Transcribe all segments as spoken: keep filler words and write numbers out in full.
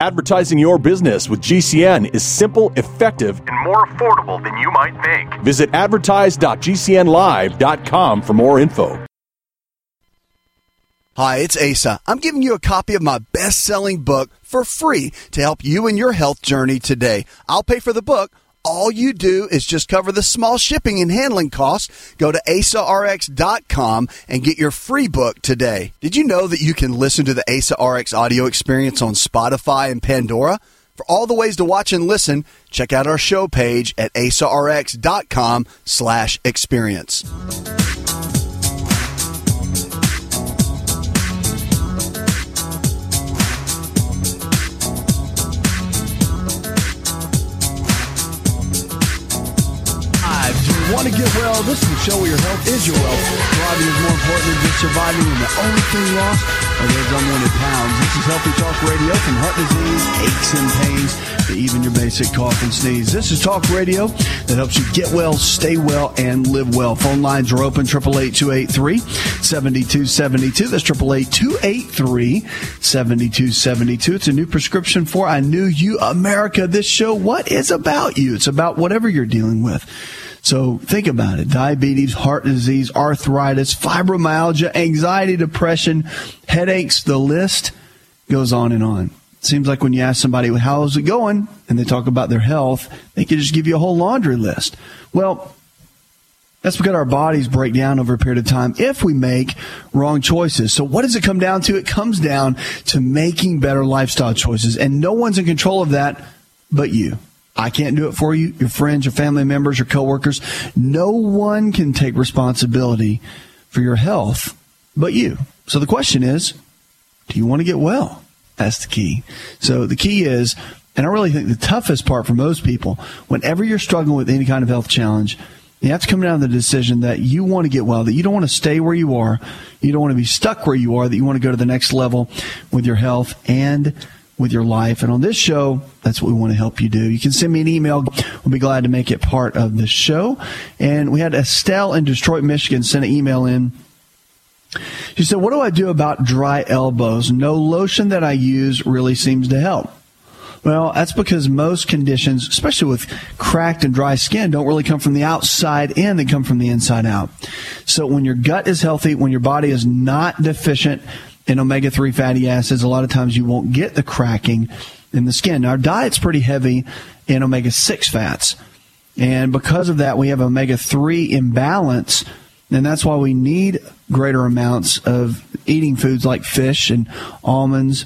Advertising your business with G C N is simple, effective, and more affordable than you might think. Visit advertise dot g c n live dot com for more info. Hi, it's Asa. I'm giving you a copy of my best-selling book for free to help you in your health journey today. I'll pay for the book. All you do is just cover the small shipping and handling costs. Go to asa r x dot com and get your free book today. Did you know that you can listen to the Asa R X audio experience on Spotify and Pandora? For all the ways to watch and listen, check out our show page at asa r x dot com slash experience. Want to get well? This is the show where your health is your wealth. Thriving is more important than just surviving, and the only thing lost are those unwanted pounds. This is Healthy Talk Radio, from heart disease, aches and pains, to even your basic cough and sneeze. This is Talk Radio that helps you get well, stay well, and live well. Phone lines are open, eight eight eight, two eight three, seven two seven two. That's eight eight eight, two eight three, seven two seven two. It's a new prescription for I Knew You, America. This show, what is about you? It's about whatever you're dealing with. So think about it. Diabetes, heart disease, arthritis, fibromyalgia, anxiety, depression, headaches, the list goes on and on. It seems like when you ask somebody, well, how's it going? And they talk about their health, they can just give you a whole laundry list. Well, that's because our bodies break down over a period of time if we make wrong choices. So what does it come down to? It comes down to making better lifestyle choices. And no one's in control of that but you. I can't do it for you, your friends, your family members, your coworkers. No one can take responsibility for your health but you. So the question is, do you want to get well? That's the key. So the key is, and I really think the toughest part for most people, whenever you're struggling with any kind of health challenge, you have to come down to the decision that you want to get well, that you don't want to stay where you are, you don't want to be stuck where you are, that you want to go to the next level with your health and with your life. And on this show, that's what we want to help you do. You can send me an email. We'll be glad to make it part of the show. And we had Estelle in Detroit, Michigan send an email in. She said, what do I do about dry elbows? No lotion that I use really seems to help. Well, that's because most conditions, especially with cracked and dry skin, don't really come from the outside in. They come from the inside out. So when your gut is healthy, when your body is not deficient in omega three fatty acids, a lot of times you won't get the cracking in the skin. Now, our diet's pretty heavy in omega six fats. And because of that, we have omega three imbalance. And that's why we need greater amounts of eating foods like fish and almonds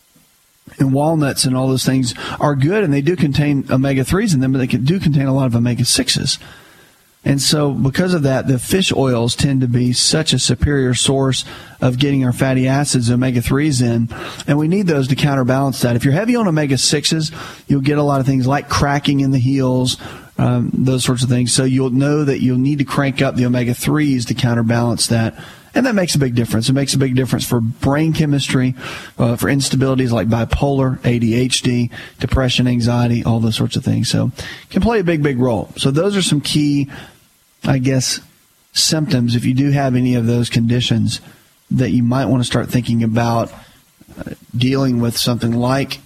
and walnuts, and all those things are good. And they do contain omega threes in them, but they do contain a lot of omega sixes. And so because of that, the fish oils tend to be such a superior source of getting our fatty acids, omega threes in, and we need those to counterbalance that. If you're heavy on omega sixes, you'll get a lot of things like cracking in the heels, um, those sorts of things. So you'll know that you'll need to crank up the omega threes to counterbalance that. And that makes a big difference. It makes a big difference for brain chemistry, uh, for instabilities like bipolar, A D H D, depression, anxiety, all those sorts of things. So it can play a big, big role. So those are some key, I guess, symptoms, if you do have any of those conditions, that you might want to start thinking about uh, dealing with something like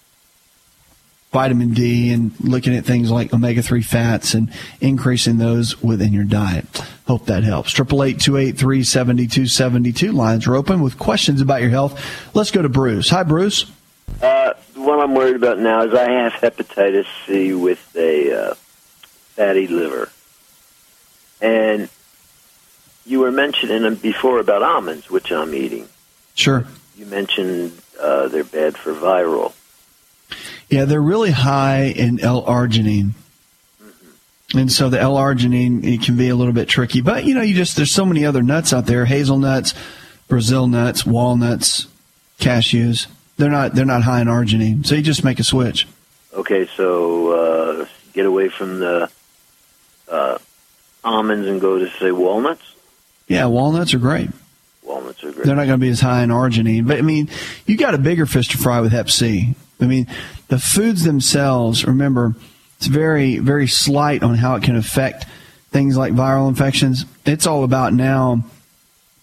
vitamin D and looking at things like omega three fats and increasing those within your diet. Hope that helps. eight eight eight, two eight three, seven two seven two. Lines are open with questions about your health. Let's go to Bruce. Hi, Bruce. Uh, what I'm worried about now is I have hepatitis C with a uh, fatty liver. And you were mentioning before about almonds, which I'm eating. Sure. You mentioned uh, they're bad for viral. Yeah, they're really high in L-arginine. Mm-hmm. And so the L-arginine, it can be a little bit tricky. But, you know, you just there's so many other nuts out there, hazelnuts, Brazil nuts, walnuts, cashews. They're not they're not high in arginine. So you just make a switch. Okay, so uh, get away from the uh, almonds and go to, say, walnuts? Yeah, walnuts are great. Walnuts are great. They're not going to be as high in arginine. But, I mean, you got a bigger fish to fry with hep C. I mean, the foods themselves, remember, it's very, very slight on how it can affect things like viral infections. It's all about now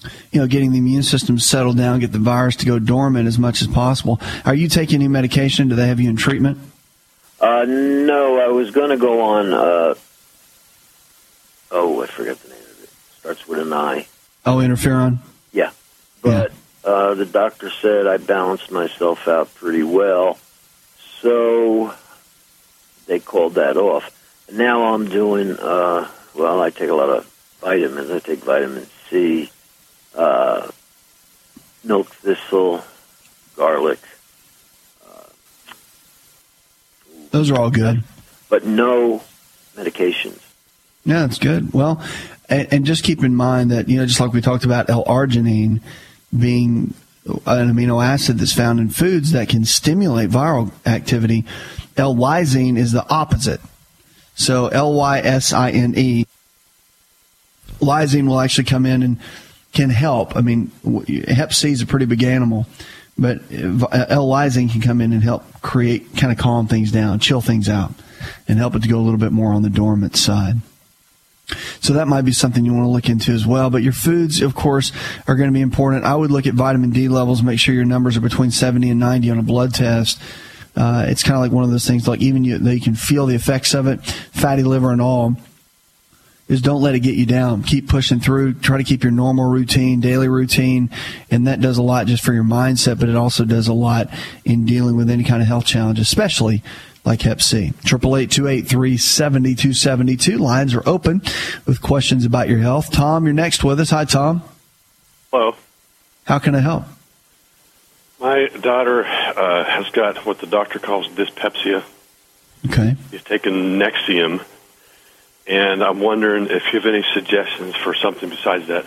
you know, getting the immune system settled down, get the virus to go dormant as much as possible. Are you taking any medication? Do they have you in treatment? Uh, no, I was going to go on, uh, oh, I forgot the name of it. Starts with an I. Oh, interferon? Yeah. But yeah. Uh, the doctor said I balanced myself out pretty well, so they called that off. And now I'm doing, uh, well, I take a lot of vitamins. I take vitamin C, uh, milk thistle, garlic. Uh, Those are all good. But no medications. Yeah, that's good. Well, and, and just keep in mind that, you know, just like we talked about L-arginine being an amino acid that's found in foods that can stimulate viral activity, L-lysine is the opposite. So L Y S I N E, lysine will actually come in and can help. I mean, hep C is a pretty big animal, but L-lysine can come in and help create, kind of calm things down, chill things out, and help it to go a little bit more on the dormant side. So that might be something you want to look into as well. But your foods, of course, are going to be important. I would look at vitamin D levels, make sure your numbers are between seventy and ninety on a blood test. Uh, it's kind of like one of those things, like even you, that you can feel the effects of it, fatty liver and all. Is don't let it get you down. Keep pushing through. Try to keep your normal routine, daily routine, and that does a lot just for your mindset, but it also does a lot in dealing with any kind of health challenge, especially like hep C. eight eight eight, two eight three, seven two seven two. Lines are open with questions about your health. Tom, you're next with us. Hi, Tom. Hello. How can I help? My daughter uh, has got what the doctor calls dyspepsia. Okay. She's taken Nexium. And I'm wondering if you have any suggestions for something besides that.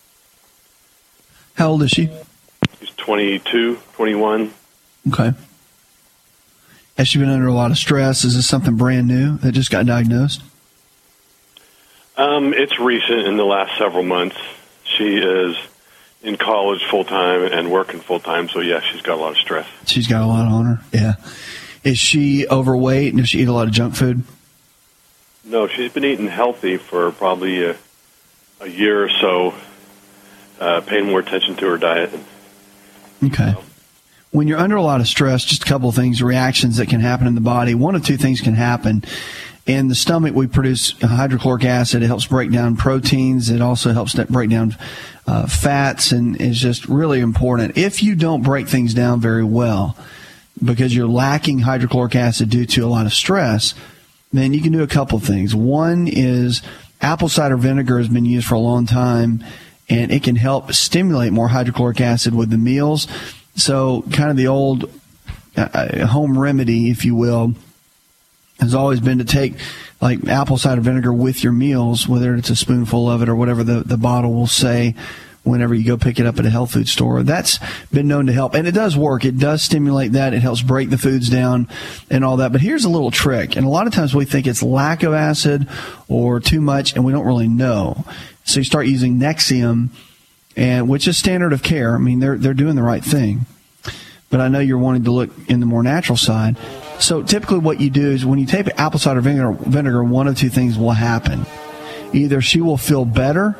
How old is she? She's twenty-two, twenty-one. Okay. Has she been under a lot of stress? Is this something brand new that just got diagnosed? Um, it's recent, in the last several months. She is in college full-time and working full-time, so yeah, she's got a lot of stress. She's got a lot on her, yeah. Is she overweight, and does she eat a lot of junk food? No, she's been eating healthy for probably a, a year or so, uh, paying more attention to her diet. Okay. When you're under a lot of stress, just a couple of things, reactions that can happen in the body. One of two things can happen. In the stomach, we produce hydrochloric acid. It helps break down proteins. It also helps break down uh, fats, and is just really important. If you don't break things down very well because you're lacking hydrochloric acid due to a lot of stress, then you can do a couple of things. One is apple cider vinegar has been used for a long time, and it can help stimulate more hydrochloric acid with the meals. So kind of the old uh, home remedy, if you will, has always been to take like apple cider vinegar with your meals, whether it's a spoonful of it or whatever the, the bottle will say whenever you go pick it up at a health food store. That's been known to help, and it does work. It does stimulate that. It helps break the foods down and all that. But here's a little trick, and a lot of times we think it's lack of acid or too much, and we don't really know. So you start using Nexium, and which is standard of care. I mean, they're they're doing the right thing. But I know you're wanting to look in the more natural side. So typically what you do is when you take apple cider vinegar, vinegar, one of two things will happen. Either she will feel better,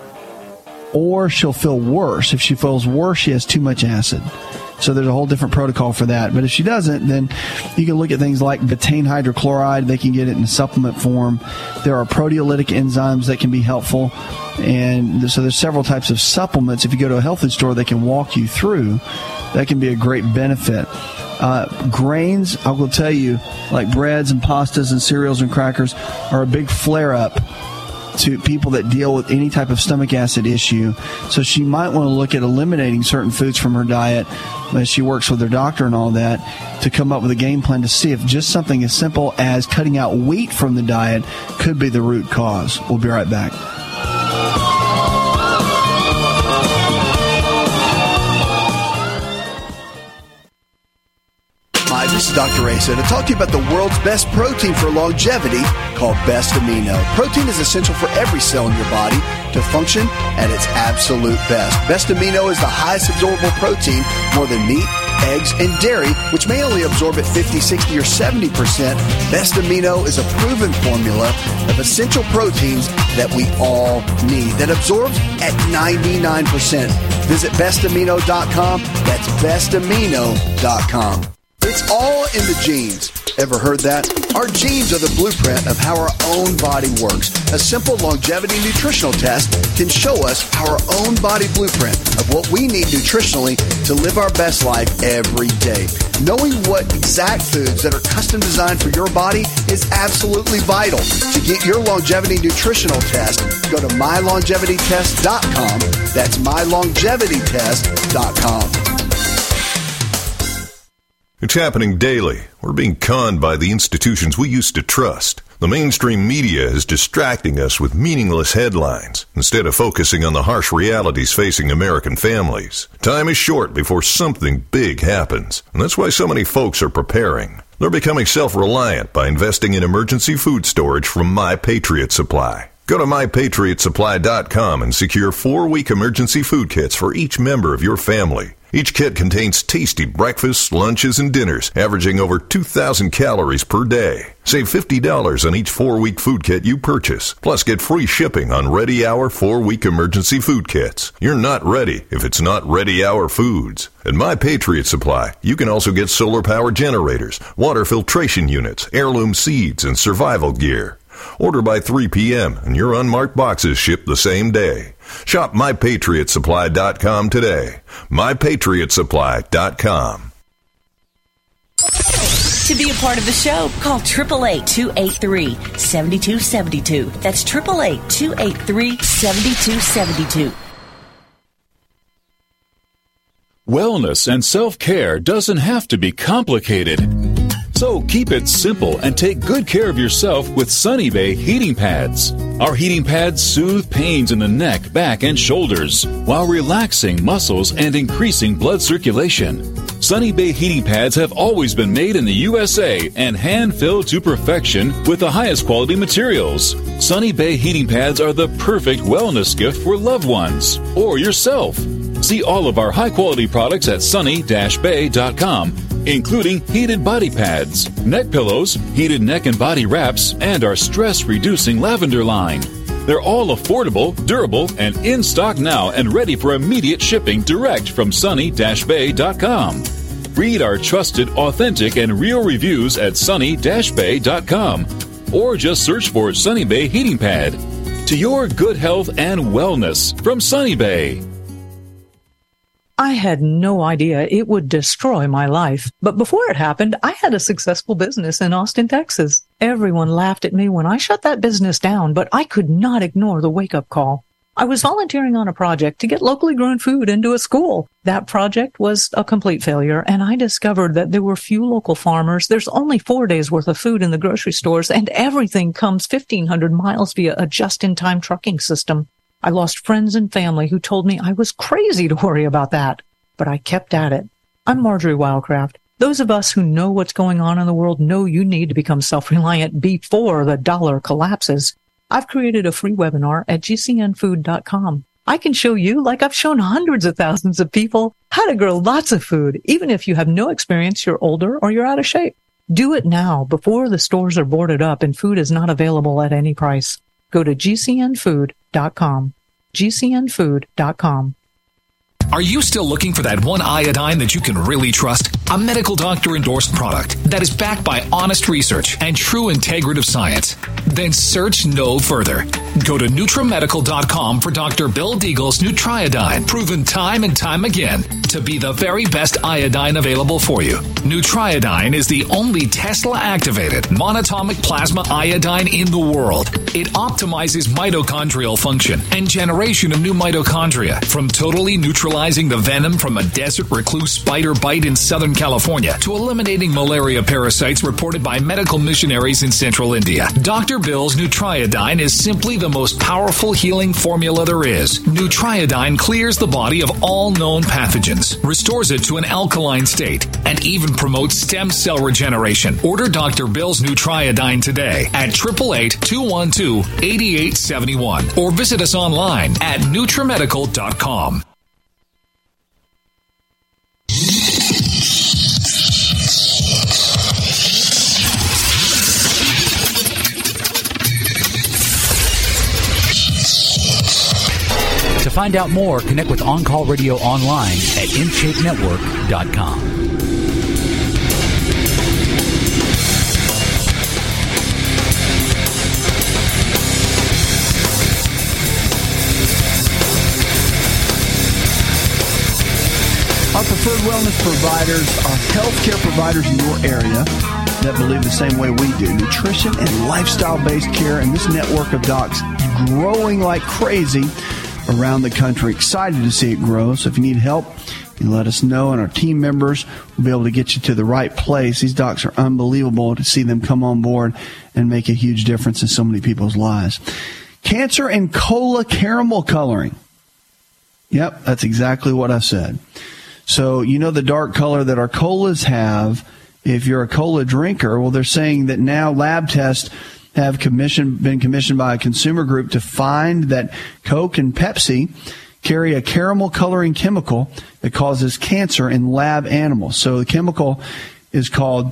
or she'll feel worse. If she feels worse, she has too much acid. So there's a whole different protocol for that. But if she doesn't, then you can look at things like betaine hydrochloride. They can get it in supplement form. There are proteolytic enzymes that can be helpful. And so there's several types of supplements. If you go to a health food store, they can walk you through. That can be a great benefit. Uh, grains, I will tell you, like breads and pastas and cereals and crackers, are a big flare-up to people that deal with any type of stomach acid issue. So she might want to look at eliminating certain foods from her diet as she works with her doctor and all that to come up with a game plan to see if just something as simple as cutting out wheat from the diet could be the root cause. We'll be right back. Hi, this is Doctor Asa to talk to you about the world's best protein for longevity called Best Amino. Protein is essential for every cell in your body to function at its absolute best. Best Amino is the highest absorbable protein, more than meat, eggs, and dairy, which may only absorb at fifty, sixty, or seventy percent, Best Amino is a proven formula of essential proteins that we all need that absorbs at ninety-nine percent. Visit best amino dot com. That's best amino dot com. It's all in the genes. Ever heard that? Our genes are the blueprint of how our own body works. A simple longevity nutritional test can show us our own body blueprint of what we need nutritionally to live our best life every day. Knowing what exact foods that are custom designed for your body is absolutely vital. To get your longevity nutritional test, go to my longevity test dot com. That's my longevity test dot com. It's happening daily. We're being conned by the institutions we used to trust. The mainstream media is distracting us with meaningless headlines instead of focusing on the harsh realities facing American families. Time is short before something big happens, and that's why so many folks are preparing. They're becoming self-reliant by investing in emergency food storage from My Patriot Supply. Go to my patriot supply dot com and secure four-week emergency food kits for each member of your family. Each kit contains tasty breakfasts, lunches, and dinners, averaging over two thousand calories per day. Save fifty dollars on each four-week food kit you purchase. Plus, get free shipping on Ready Hour four-week emergency food kits. You're not ready if it's not Ready Hour Foods. At My Patriot Supply, you can also get solar power generators, water filtration units, heirloom seeds, and survival gear. Order by three p.m. and your unmarked boxes ship the same day. Shop my patriot supply dot com today. my patriot supply dot com. To be a part of the show, call eight eight eight, two eight three, seven two seven two. That's eight eight eight, two eight three, seven two seven two. Wellness and self-care doesn't have to be complicated. So keep it simple and take good care of yourself with Sunny Bay heating pads. Our heating pads soothe pains in the neck, back, and shoulders while relaxing muscles and increasing blood circulation. Sunny Bay heating pads have always been made in the U S A and hand-filled to perfection with the highest quality materials. Sunny Bay heating pads are the perfect wellness gift for loved ones or yourself. See all of our high-quality products at sunny dash bay dot com, including heated body pads, neck pillows, heated neck and body wraps, and our stress-reducing lavender line. They're all affordable, durable, and in stock now and ready for immediate shipping direct from sunny dash bay dot com. Read our trusted, authentic, and real reviews at sunny dash bay dot com or just search for Sunny Bay Heating Pad. To your good health and wellness from Sunny Bay. I had no idea it would destroy my life. But before it happened, I had a successful business in Austin, Texas. Everyone laughed at me when I shut that business down, but I could not ignore the wake-up call. I was volunteering on a project to get locally grown food into a school. That project was a complete failure, and I discovered that there were few local farmers. There's only four days worth of food in the grocery stores, and everything comes fifteen hundred miles via a just-in-time trucking system. I lost friends and family who told me I was crazy to worry about that, but I kept at it. I'm Marjorie Wildcraft. Those of us who know what's going on in the world know you need to become self-reliant before the dollar collapses. I've created a free webinar at g c n food dot com. I can show you, like I've shown hundreds of thousands of people, how to grow lots of food, even if you have no experience, you're older, or you're out of shape. Do it now before the stores are boarded up and food is not available at any price. Go to g c n food dot com. g c n food dot com. Are you still looking for that one iodine that you can really trust? A medical doctor endorsed product that is backed by honest research and true integrative science? Then search no further. Go to nutramedical dot com for Doctor Bill Deagle's Nutriodine, proven time and time again to be the very best iodine available for you. Nutriodine is the only Tesla-activated monatomic plasma iodine in the world. It optimizes mitochondrial function and generation of new mitochondria from totally neutralizing the venom from a desert recluse spider bite in Southern California to eliminating malaria parasites reported by medical missionaries in central India. Doctor Bill's Nutriodine is simply the most powerful healing formula there is. Nutriodine clears the body of all known pathogens, restores it to an alkaline state, and even promotes stem cell regeneration. Order Doctor Bill's Nutriodine today at eight eight eight, two one two, eight eight seven one or visit us online at nutramedical dot com. find out more, connect with On Call Radio online at in shape network dot com. Our preferred wellness providers are healthcare providers in your area that believe the same way we do. Nutrition and lifestyle-based care, and this network of docs growing like crazy around the country. Excited to see it grow. So if you need help, you let us know, and our team members will be able to get you to the right place. These docs are unbelievable to see them come on board and make a huge difference in so many people's lives. Cancer and cola caramel coloring. Yep, that's exactly what I said. So, you know the dark color that our colas have. If you're a cola drinker, well, they're saying that now lab tests have commissioned, been commissioned by a consumer group to find that Coke and Pepsi carry a caramel coloring chemical that causes cancer in lab animals. So the chemical is called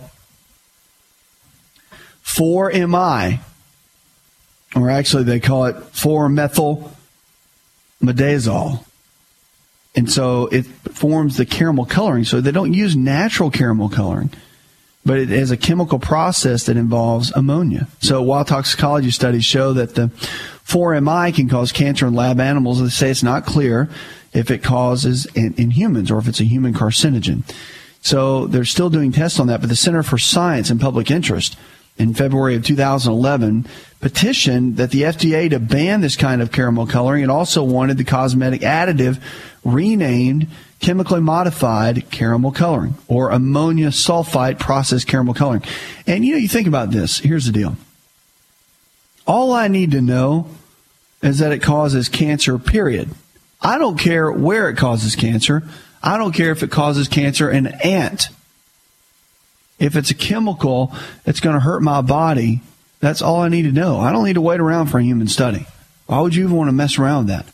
four M I, or actually they call it four methyl midazole. And so it forms the caramel coloring. So they don't use natural caramel coloring, but it is a chemical process that involves ammonia. So while toxicology studies show that the four M I can cause cancer in lab animals, they say it's not clear if it causes in, in humans or if it's a human carcinogen. So they're still doing tests on that, but the Center for Science and Public Interest in February of two thousand eleven petitioned that the F D A to ban this kind of caramel coloring. It also wanted the cosmetic additive renamed chemically modified caramel coloring, or ammonia sulfite processed caramel coloring. And, you know, you think about this. Here's the deal. All I need to know is that it causes cancer, period. I don't care where it causes cancer. I don't care if it causes cancer in an ant. If it's a chemical that's going to hurt my body, that's all I need to know. I don't need to wait around for a human study. Why would you even want to mess around with that?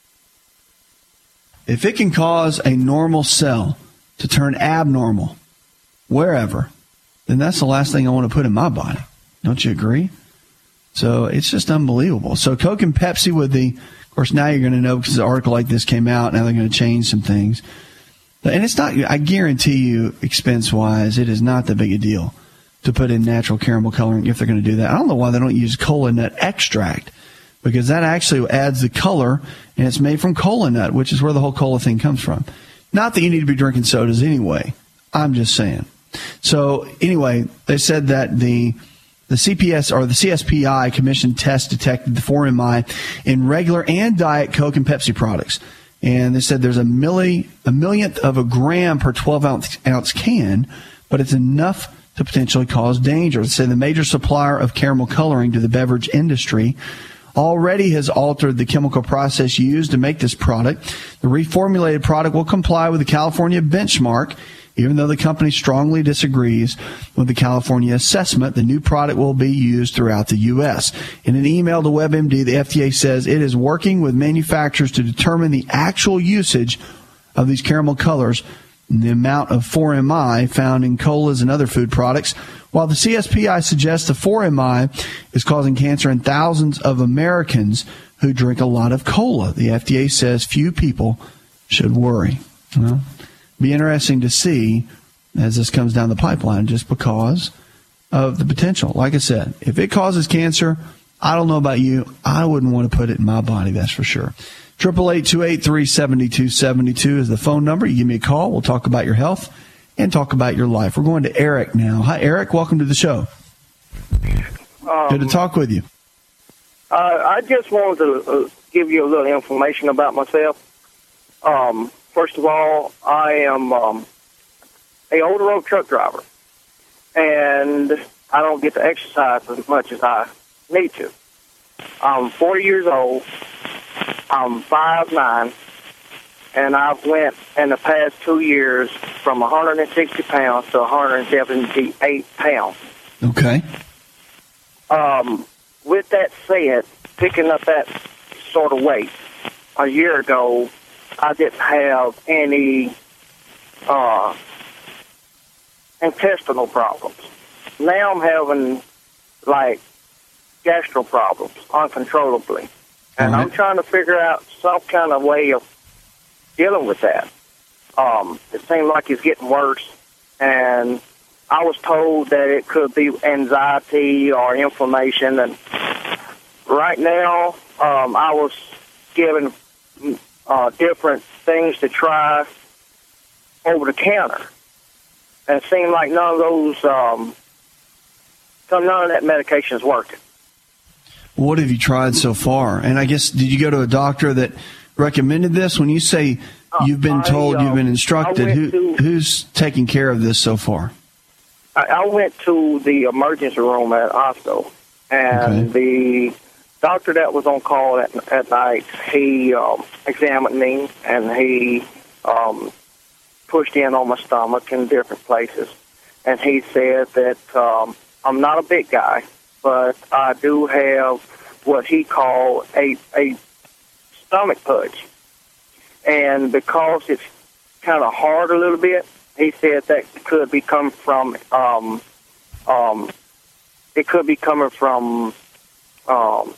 If it can cause a normal cell to turn abnormal wherever, then that's the last thing I want to put in my body. Don't you agree? So it's just unbelievable. So Coke and Pepsi with the, of course, now you're going to know because an article like this came out. Now they're going to change some things. And it's not, I guarantee you, expense-wise, it is not that big a deal to put in natural caramel coloring if they're going to do that. I don't know why they don't use cola nut extract, because that actually adds the color, and it's made from cola nut, which is where the whole cola thing comes from. Not that you need to be drinking sodas anyway. I'm just saying. So anyway, they said that the the C P S or the C S P I commission test detected the four M I in regular and diet Coke and Pepsi products. And they said there's a milli, a millionth of a gram per twelve ounce, ounce can, but it's enough to potentially cause danger. They say the major supplier of caramel coloring to the beverage industry already has altered the chemical process used to make this product. The reformulated product will comply with the California benchmark. Even though the company strongly disagrees with the California assessment, the new product will be used throughout the U S. In an email to WebMD, the F D A says it is working with manufacturers to determine the actual usage of these caramel colors and the amount of four M I found in colas and other food products. While the C S P I suggests the four M I is causing cancer in thousands of Americans who drink a lot of cola, the F D A says few people should worry. Well, be interesting to see as this comes down the pipeline, just because of the potential. Like I said, if it causes cancer, I don't know about you, I wouldn't want to put it in my body, that's for sure. Triple eight two eight three seventy two seventy two is the phone number. You give me a call. We'll talk about your health and talk about your life. We're going to Eric now. Hi, Eric. Welcome to the show. Um, Good to talk with you. Uh, I just wanted to uh, give you a little information about myself. Um, first of all, I am um, a over-the-road truck driver, and I don't get to exercise as much as I need to. I'm forty years old. I'm five nine, and I've went in the past two years from one hundred sixty pounds to one hundred seventy-eight pounds. Okay. Um, with that said, picking up that sort of weight a year ago, I didn't have any uh, intestinal problems. Now I'm having, like, gastro problems uncontrollably. And right. I'm trying to figure out some kind of way of dealing with that. Um, it seems like it's getting worse, and I was told that it could be anxiety or inflammation. And right now, um, I was given uh, different things to try over the counter, and it seemed like none of those, um, none of that medication is working. What have you tried so far? And I guess, did you go to a doctor that recommended this? When you say you've been I, told, um, you've been instructed, who, to, who's taking care of this so far? I, I went to the emergency room at hospital, and okay. the doctor that was on call at, at night, he um, examined me, and he um, pushed in on my stomach in different places. And he said that um, I'm not a big guy, but I do have what he called a, a stomach pudge. And because it's kind of hard a little bit, he said that could be coming from, um, um, it could be coming from um,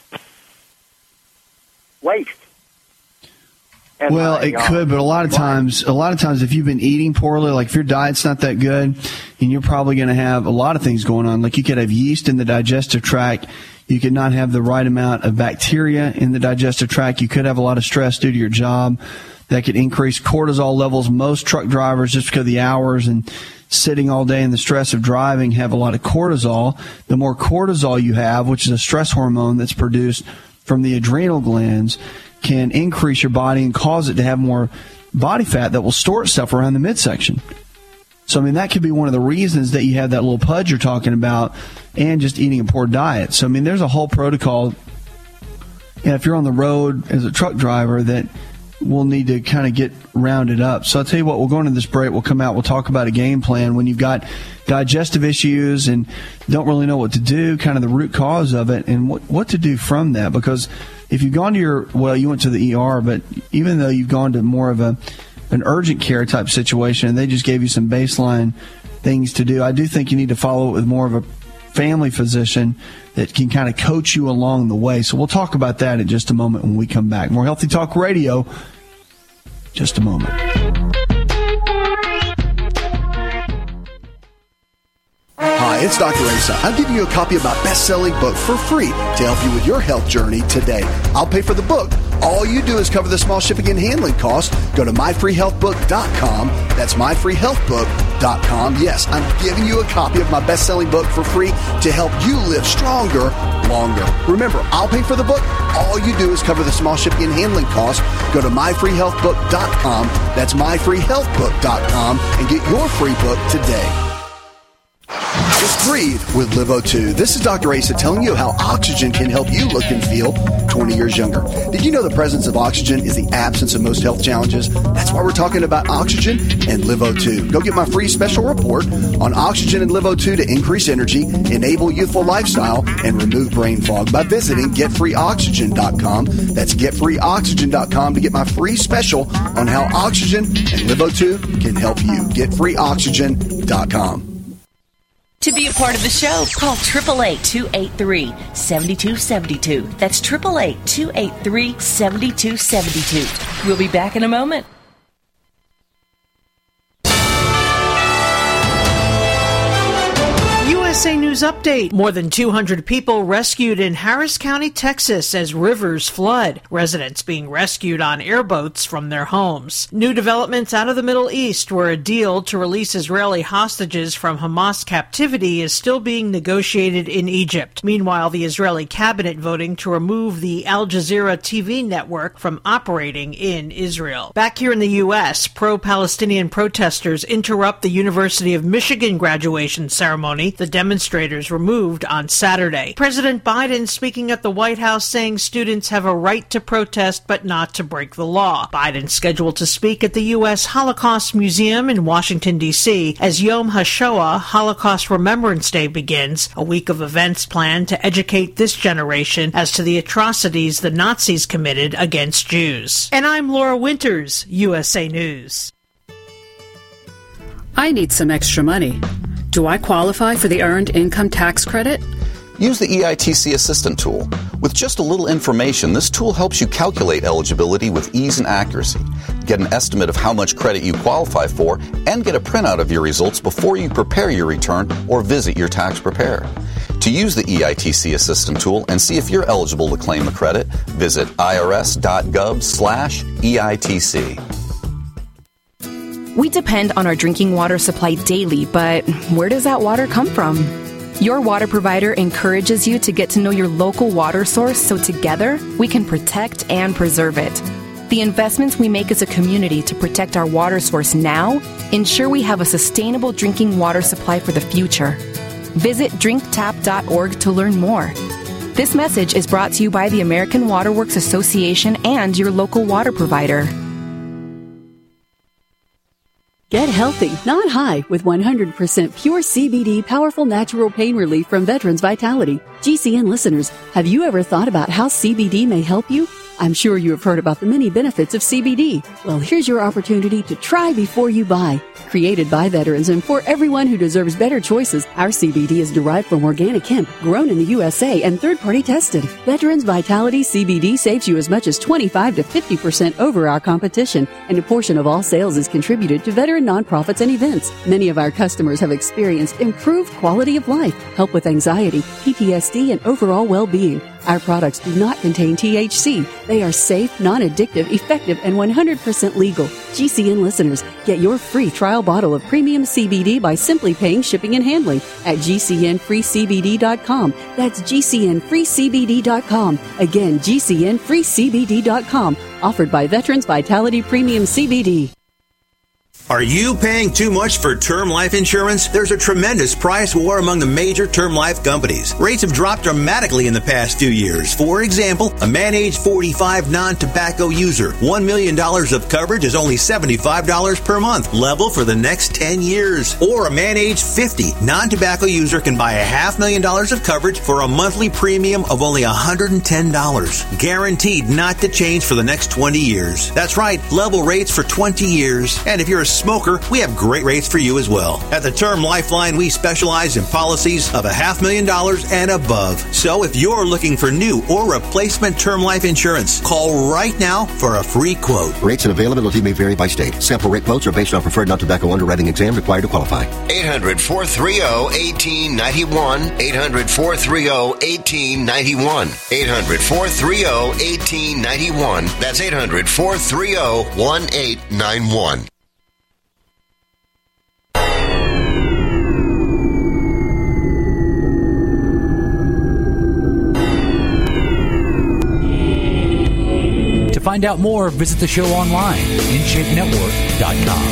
waste. And well, my, it um, could, but a lot of times, a lot of times, if you've been eating poorly, like if your diet's not that good, and you're probably going to have a lot of things going on. Like you could have yeast in the digestive tract. You could not have the right amount of bacteria in the digestive tract. You could have a lot of stress due to your job. That could increase cortisol levels. Most truck drivers, just because of the hours and sitting all day and the stress of driving, have a lot of cortisol. The more cortisol you have, which is a stress hormone that's produced from the adrenal glands, can increase your body and cause it to have more body fat that will store itself around the midsection. So, I mean, that could be one of the reasons that you have that little pudge you're talking about, and just eating a poor diet. So, I mean, there's a whole protocol. And if you're on the road as a truck driver, that we'll need to kind of get rounded up. So I'll tell you what, we'll go into this break. We'll come out. We'll talk about a game plan when you've got digestive issues and don't really know what to do, kind of the root cause of it, and what, what to do from that. Because if you've gone to your, well, you went to the E R, but even though you've gone to more of a an urgent care type situation and they just gave you some baseline things to do, I do think you need to follow it with more of a family physician that can kind of coach you along the way. So we'll talk about that in just a moment when we come back. More Healthy Talk Radio, just a moment. Hi, it's Doctor Asa. I'm giving you a copy of my best-selling book for free to help you with your health journey today. I'll pay for the book. All you do is cover the small shipping and handling costs. Go to my free health book dot com. That's my free health book dot com. Yes, I'm giving you a copy of my best-selling book for free to help you live stronger, longer. Remember, I'll pay for the book. All you do is cover the small shipping and handling costs. Go to my free health book dot com. That's my free health book dot com and get your free book today. Just breathe with Live O two. This is Doctor Asa telling you how oxygen can help you look and feel twenty years younger. Did you know the presence of oxygen is the absence of most health challenges? That's why we're talking about oxygen and Live O two. Go get my free special report on oxygen and Live O two to increase energy, enable youthful lifestyle, and remove brain fog by visiting get free oxygen dot com. That's get free oxygen dot com to get my free special on how oxygen and Live O two can help you. get free oxygen dot com. To be a part of the show, call eight eight eight, two eight three, seven two seven two. That's eight eight eight, two eight three, seven two seven two. We'll be back in a moment. U S A News Update. More than two hundred people rescued in Harris County, Texas as rivers flood. Residents being rescued on airboats from their homes. New developments out of the Middle East, where a deal to release Israeli hostages from Hamas captivity is still being negotiated in Egypt. Meanwhile, the Israeli cabinet voting to remove the Al Jazeera T V network from operating in Israel. Back here in the U S, pro-Palestinian protesters interrupt the University of Michigan graduation ceremony. The demonstrators were moved on Saturday. President Biden speaking at the White House saying students have a right to protest but not to break the law. Biden scheduled to speak at the U S Holocaust Museum in Washington, D C as Yom HaShoah, Holocaust Remembrance Day, begins, a week of events planned to educate this generation as to the atrocities the Nazis committed against Jews. And I'm Laura Winters, U S A News. I need some extra money. Do I qualify for the Earned Income Tax Credit? Use the E I T C Assistant tool. With just a little information, this tool helps you calculate eligibility with ease and accuracy, get an estimate of how much credit you qualify for, and get a printout of your results before you prepare your return or visit your tax preparer. To use the E I T C Assistant tool and see if you're eligible to claim the credit, visit irs.gov slash EITC. We depend on our drinking water supply daily, but where does that water come from? Your water provider encourages you to get to know your local water source so together we can protect and preserve it. The investments we make as a community to protect our water source now ensure we have a sustainable drinking water supply for the future. Visit drink tap dot org to learn more. This message is brought to you by the American Water Works Association and your local water provider. Get healthy, not high, with one hundred percent pure C B D powerful natural pain relief from Veterans Vitality. G C N listeners, have you ever thought about how C B D may help you? I'm sure you have heard about the many benefits of C B D. Well, here's your opportunity to try before you buy. Created by veterans and for everyone who deserves better choices, our C B D is derived from organic hemp, grown in the U S A and third-party tested. Veterans Vitality C B D saves you as much as twenty-five to fifty percent over our competition, and a portion of all sales is contributed to veteran nonprofits and events. Many of our customers have experienced improved quality of life, help with anxiety, P T S D, and overall well-being. Our products do not contain T H C. They are safe, non-addictive, effective, and one hundred percent legal. G C N listeners, get your free trial bottle of premium C B D by simply paying shipping and handling at G C N free C B D dot com. That's G C N free C B D dot com. Again, G C N free C B D dot com. Offered by Veterans Vitality Premium C B D. Are you paying too much for term life insurance? There's a tremendous price war among the major term life companies. Rates have dropped dramatically in the past few years. For example, a man age forty-five non-tobacco user, one million dollars of coverage is only seventy-five dollars per month, level for the next ten years. Or a man age fifty non-tobacco user can buy a half million dollars of coverage for a monthly premium of only one hundred ten dollars. Guaranteed not to change for the next twenty years. That's right, level rates for twenty years. And if you're a smoker, we have great rates for you as well. At the Term Lifeline, we specialize in policies of a half million dollars and above. So if you're looking for new or replacement term life insurance, call right now for a free quote. Rates and availability may vary by state. Sample rate quotes are based on preferred non-tobacco underwriting exam required to qualify. eight hundred, four three zero, one eight nine one. eight hundred, four three zero, one eight nine one. eight hundred, four three zero, one eight nine one. That's eight hundred, four three zero, one eight nine one. To find out more, visit the show online, in shape network dot com.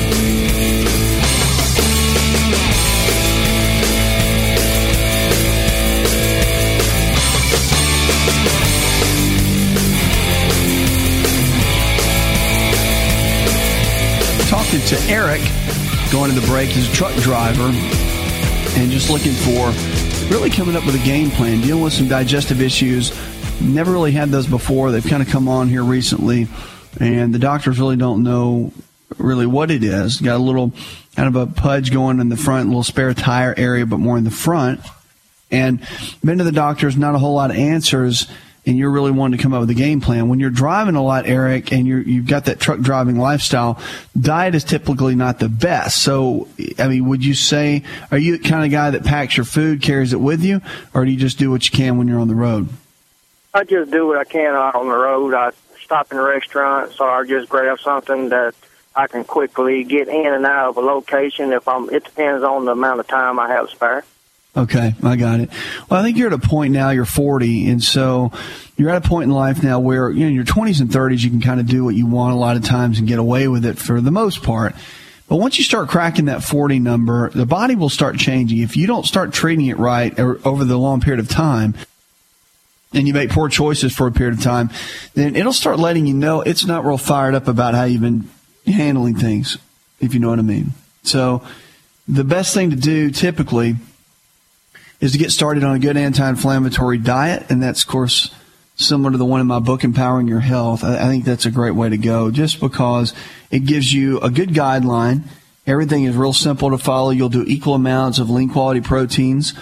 Talking to Eric, going to the break, he's a truck driver, and just looking for, really coming up with a game plan, dealing with some digestive issues. Never really had those before. They've kind of come on here recently, and the doctors really don't know really what it is. Got a little kind of a pudge going in the front, a little spare tire area, but more in the front. And been to the doctors, not a whole lot of answers, and you're really wanting to come up with a game plan. When you're driving a lot, Eric, and you're, you've got that truck driving lifestyle, diet is typically not the best. So, I mean, would you say, are you the kind of guy that packs your food, carries it with you, or do you just do what you can when you're on the road? I just do what I can on the road. I stop in a restaurant, so I just grab something that I can quickly get in and out of a location. If I'm, it depends on the amount of time I have spare. Okay, I got it. Well, I think you're at a point now, you're forty, and so you're at a point in life now where, you know, in your twenties and thirties, you can kind of do what you want a lot of times and get away with it for the most part. But once you start cracking that forty number, the body will start changing. If you don't start treating it right over the long period of time, and you make poor choices for a period of time, then it'll start letting you know it's not real fired up about how you've been handling things, if you know what I mean. So the best thing to do typically is to get started on a good anti-inflammatory diet, and that's, of course, similar to the one in my book, Empowering Your Health. I, I think that's a great way to go, just because it gives you a good guideline. Everything is real simple to follow. You'll do equal amounts of lean quality proteins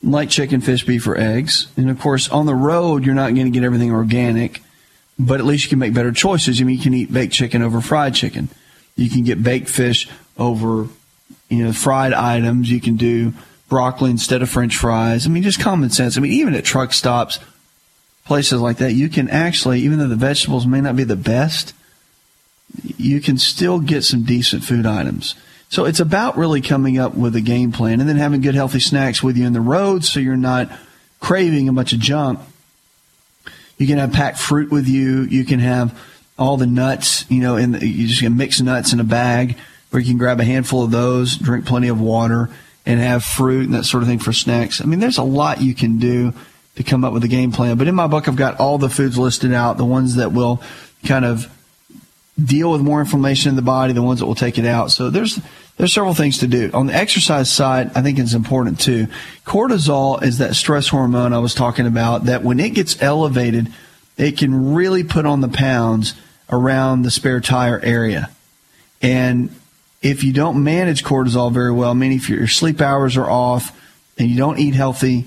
like chicken, fish, beef, or eggs. And, of course, on the road, you're not going to get everything organic, but at least you can make better choices. I mean, you can eat baked chicken over fried chicken. You can get baked fish over, you know, fried items. You can do broccoli instead of French fries. I mean, just common sense. I mean, even at truck stops, places like that, you can actually, even though the vegetables may not be the best, you can still get some decent food items. So it's about really coming up with a game plan and then having good, healthy snacks with you in the road so you're not craving a bunch of junk. You can have packed fruit with you. You can have all the nuts, you know, and you just can mix nuts in a bag where you can grab a handful of those, drink plenty of water, and have fruit and that sort of thing for snacks. I mean, there's a lot you can do to come up with a game plan. But in my book, I've got all the foods listed out, the ones that will kind of deal with more inflammation in the body, the ones that will take it out. So there's there's several things to do. On the exercise side, I think it's important too. Cortisol is that stress hormone I was talking about that when it gets elevated, it can really put on the pounds around the spare tire area. And if you don't manage cortisol very well, I mean, if your sleep hours are off and you don't eat healthy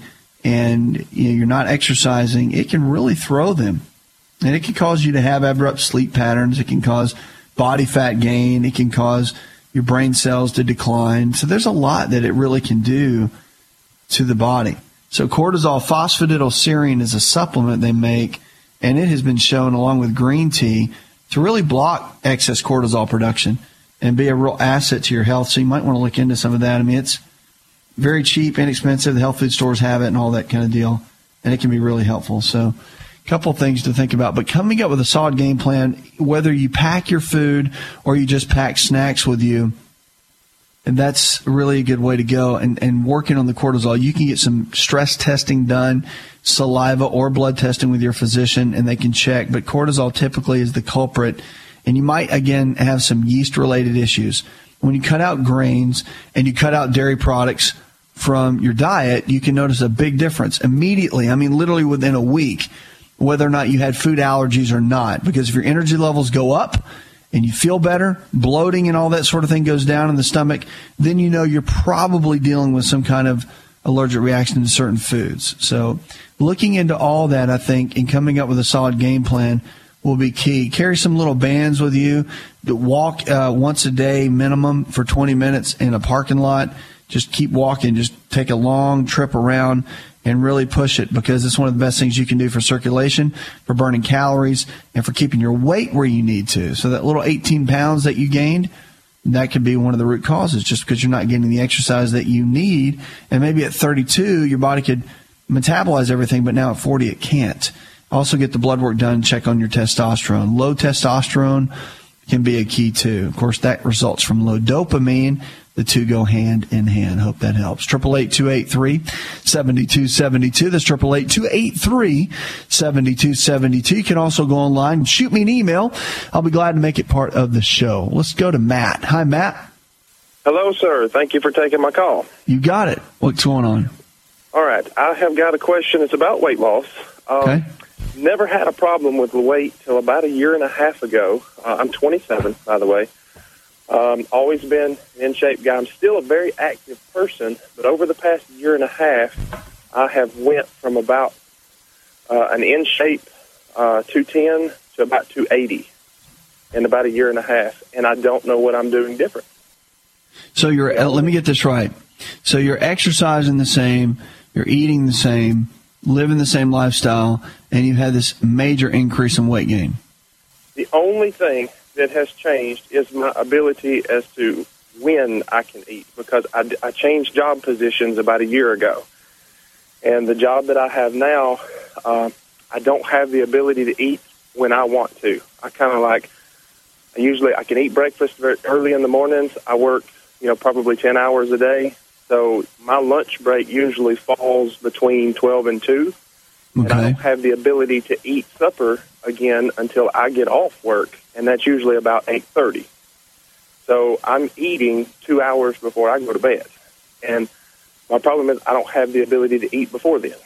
and you know, you're not exercising, it can really throw them. And it can cause you to have abrupt sleep patterns. It can cause body fat gain. It can cause your brain cells to decline. So there's a lot that it really can do to the body. So cortisol phosphatidylserine is a supplement they make, and it has been shown along with green tea to really block excess cortisol production and be a real asset to your health. So you might want to look into some of that. I mean, it's very cheap, inexpensive. The health food stores have it and all that kind of deal, and it can be really helpful. So couple things to think about, but coming up with a solid game plan, whether you pack your food or you just pack snacks with you, and that's really a good way to go. And, and working on the cortisol, you can get some stress testing done, saliva or blood testing with your physician, and they can check. But cortisol typically is the culprit, and you might, again, have some yeast-related issues. When you cut out grains and you cut out dairy products from your diet, you can notice a big difference immediately. I mean, literally within a week, whether or not you had food allergies or not. Because if your energy levels go up and you feel better, bloating and all that sort of thing goes down in the stomach, then you know you're probably dealing with some kind of allergic reaction to certain foods. So looking into all that, I think, and coming up with a solid game plan will be key. Carry some little bands with you. Walk uh, once a day minimum for twenty minutes in a parking lot. Just keep walking. Just take a long trip around and really push it, because it's one of the best things you can do for circulation, for burning calories, and for keeping your weight where you need to. So that little eighteen pounds that you gained, that could be one of the root causes, just because you're not getting the exercise that you need. And maybe at thirty-two, your body could metabolize everything, but now at forty, it can't. Also get the blood work done, check on your testosterone. Low testosterone can be a key too. Of course, that results from low dopamine. The two go hand in hand. Hope that helps. triple eight, two eight three, seven two seven two. That's triple eight, two eight three, seven two seven two. You can also go online and shoot me an email. I'll be glad to make it part of the show. Let's go to Matt. Hi, Matt. Hello, sir. Thank you for taking my call. You got it. What's going on? All right. I have got a question. It's about weight loss. Um, okay. Never had a problem with the weight till about a year and a half ago. Uh, I'm twenty-seven, by the way. Um, always been an in-shape guy. I'm still a very active person, but over the past year and a half, I have went from about uh, an in-shape uh, two ten to about two eighty in about a year and a half, and I don't know what I'm doing different. So you're, uh, let me get this right. So you're exercising the same, you're eating the same, living the same lifestyle, and you've had this major increase in weight gain. The only thing that has changed is my ability as to when I can eat, because I, I changed job positions about a year ago. And the job that I have now, uh, I don't have the ability to eat when I want to. I kind of like, I usually, I can eat breakfast very early in the mornings. I work, you know, probably ten hours a day. So my lunch break usually falls between twelve and two. Okay. And I don't have the ability to eat supper again until I get off work, and that's usually about eight thirty. So I'm eating two hours before I go to bed. And my problem is I don't have the ability to eat before then.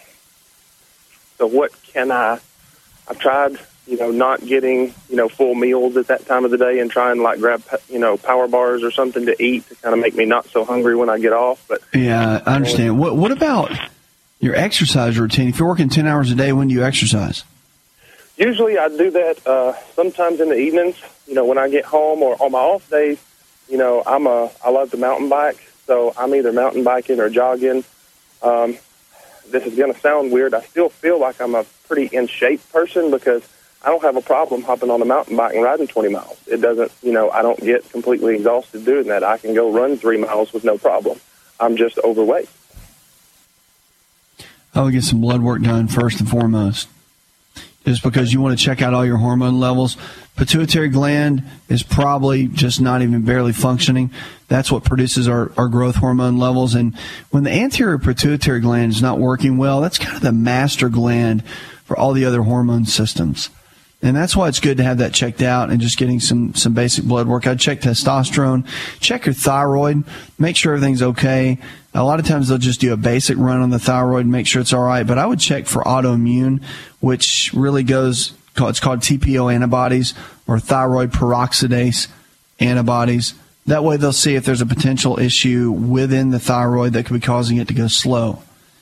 So what can I, I've tried, you know, not getting, you know, full meals at that time of the day and trying like grab, you know, power bars or something to eat to kind of make me not so hungry when I get off. But yeah, I understand. What, what about your exercise routine. If you're working ten hours a day, when do you exercise? Usually I do that uh, sometimes in the evenings, you know, when I get home or on my off days. You know, I'm a, I love to mountain bike, so I'm either mountain biking or jogging. Um, this is going to sound weird. I still feel like I'm a pretty in shape person because I don't have a problem hopping on a mountain bike and riding twenty miles. It doesn't, you know, I don't get completely exhausted doing that. I can go run three miles with no problem. I'm just overweight. I would get some blood work done first and foremost, just because you want to check out all your hormone levels. Pituitary gland is probably just not even barely functioning. That's what produces our, our growth hormone levels. And when the anterior pituitary gland is not working well, that's kind of the master gland for all the other hormone systems. And that's why it's good to have that checked out and just getting some, some basic blood work. I'd check testosterone, check your thyroid, make sure everything's okay. A lot of times they'll just do a basic run on the thyroid and make sure it's all right. But I would check for autoimmune, which really goes, it's called T P O antibodies or thyroid peroxidase antibodies. That way they'll see if there's a potential issue within the thyroid that could be causing it to go slow.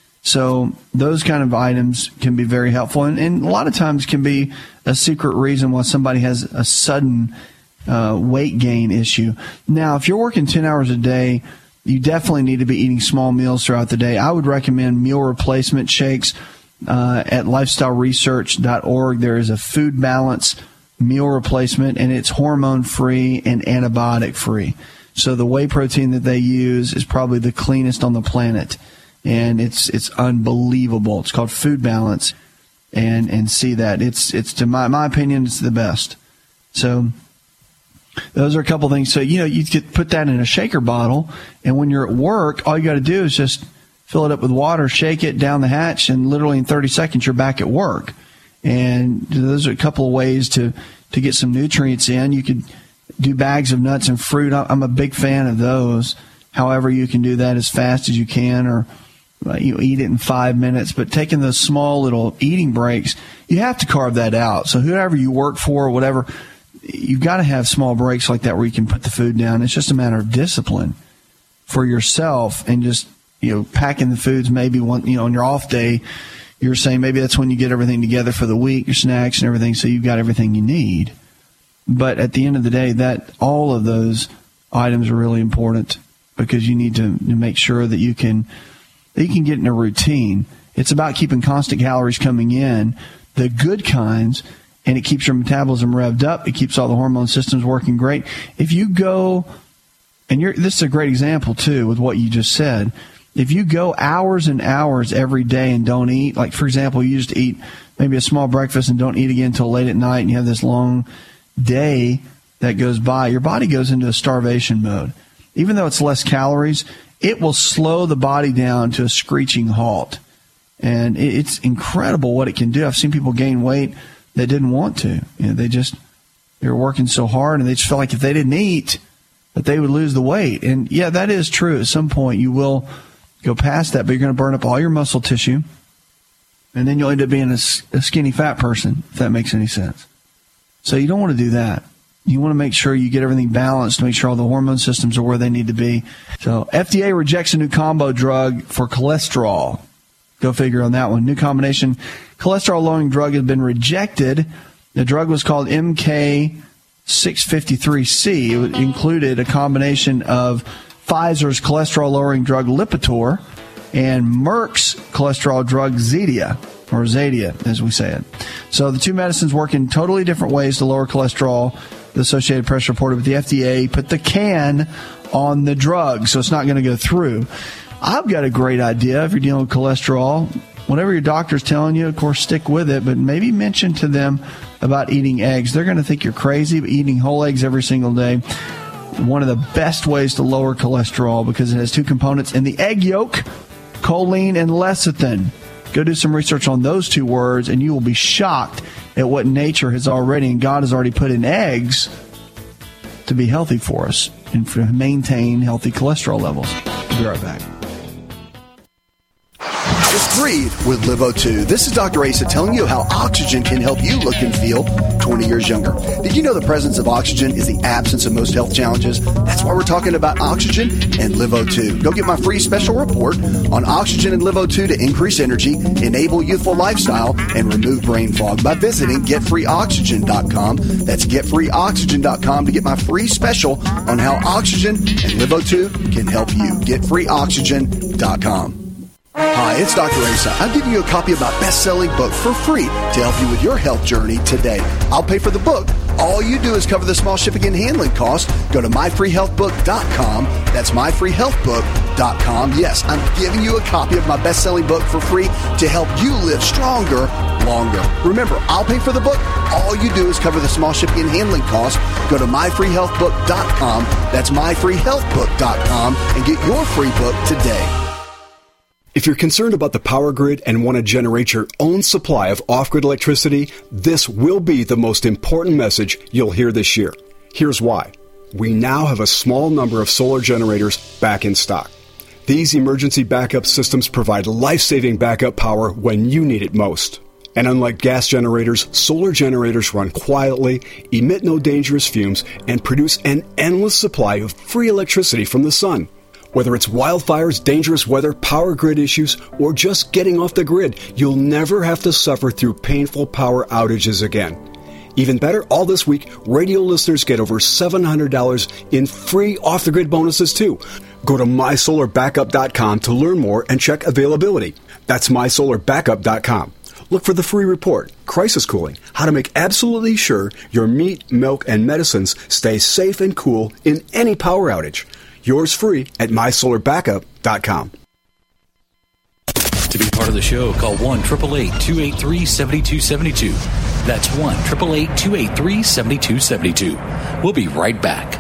So those kind of items can be very helpful, and, and a lot of times can be a secret reason why somebody has a sudden uh, weight gain issue. Now, if you're working ten hours a day, you definitely need to be eating small meals throughout the day. I would recommend meal replacement shakes uh, at lifestyle research dot org. There is a food balance meal replacement, and it's hormone-free and antibiotic-free. So the whey protein that they use is probably the cleanest on the planet. And it's it's unbelievable. It's called Food Balance, and and see that it's it's to my my opinion, it's the best. So those are a couple things. So you know you could put that in a shaker bottle, and when you're at work, all you got to do is just fill it up with water, shake it down the hatch, and literally in thirty seconds you're back at work. And those are a couple of ways to to get some nutrients in. You could do bags of nuts and fruit. I'm a big fan of those. However, you can do that as fast as you can, or you eat it in five minutes, but taking those small little eating breaks, you have to carve that out. So whoever you work for, whatever, you've got to have small breaks like that where you can put the food down. It's just a matter of discipline for yourself, and just, you know, packing the foods maybe one, you know, on your off day, you're saying maybe that's when you get everything together for the week, your snacks and everything, so you've got everything you need. But at the end of the day, that all of those items are really important, because you need to, to make sure that you can that you can get in a routine. It's about keeping constant calories coming in, the good kinds, and it keeps your metabolism revved up. It keeps all the hormone systems working great. If you go, and you're, this is a great example too with what you just said. If you go hours and hours every day and don't eat, like for example, you just eat maybe a small breakfast and don't eat again until late at night, and you have this long day that goes by, your body goes into a starvation mode. Even though it's less calories, it will slow the body down to a screeching halt. And it's incredible what it can do. I've seen people gain weight that didn't want to. You know, they just, they were working so hard, and they just felt like if they didn't eat, that they would lose the weight. And yeah, that is true. At some point, you will go past that, but you're going to burn up all your muscle tissue, and then you'll end up being a, a skinny fat person, if that makes any sense. So you don't want to do that. You want to make sure you get everything balanced to make sure all the hormone systems are where they need to be. So F D A rejects a new combo drug for cholesterol. Go figure on that one. New combination cholesterol-lowering drug has been rejected. The drug was called M K six fifty-three C. It included a combination of Pfizer's cholesterol-lowering drug Lipitor and Merck's cholesterol drug Zetia, or Zadia, as we say it. So the two medicines work in totally different ways to lower cholesterol. The Associated Press reported, but the F D A put the can on the drug, so it's not going to go through. I've got a great idea if you're dealing with cholesterol. Whatever your doctor's telling you, of course, stick with it, but maybe mention to them about eating eggs. They're going to think you're crazy, but eating whole eggs every single day, one of the best ways to lower cholesterol, because it has two components in the egg yolk, choline and lecithin. Go do some research on those two words, and you will be shocked at what nature has already and God has already put in eggs to be healthy for us and to maintain healthy cholesterol levels. We'll be right back. Just breathe with Live O two. This is Doctor Asa telling you how oxygen can help you look and feel twenty years younger. Did you know the presence of oxygen is the absence of most health challenges? That's why we're talking about oxygen and Live O two. Go get my free special report on oxygen and Live O two to increase energy, enable youthful lifestyle, and remove brain fog by visiting get free oxygen dot com. That's get free oxygen dot com to get my free special on how oxygen and Live O two can help you. get free oxygen dot com. Hi, it's Doctor Asa. I'm giving you a copy of my best-selling book for free to help you with your health journey today. I'll pay for the book. All you do is cover the small shipping and handling costs. Go to my free health book dot com. That's my free health book dot com. Yes, I'm giving you a copy of my best-selling book for free to help you live stronger, longer. Remember, I'll pay for the book. All you do is cover the small shipping and handling costs. Go to my free health book dot com. That's my free health book dot com and get your free book today. If you're concerned about the power grid and want to generate your own supply of off-grid electricity, this will be the most important message you'll hear this year. Here's why. We now have a small number of solar generators back in stock. These emergency backup systems provide life-saving backup power when you need it most. And unlike gas generators, solar generators run quietly, emit no dangerous fumes, and produce an endless supply of free electricity from the sun. Whether it's wildfires, dangerous weather, power grid issues, or just getting off the grid, you'll never have to suffer through painful power outages again. Even better, all this week, radio listeners get over seven hundred dollars in free off-the-grid bonuses too. Go to my solar backup dot com to learn more and check availability. That's my solar backup dot com. Look for the free report, Crisis Cooling, how to make absolutely sure your meat, milk, and medicines stay safe and cool in any power outage. Yours free at my solar backup dot com. To be part of the show, call one eight eight eight, two eight three, seven two seven two. That's one eight eight eight, two eight three, seven two seven two. We'll be right back.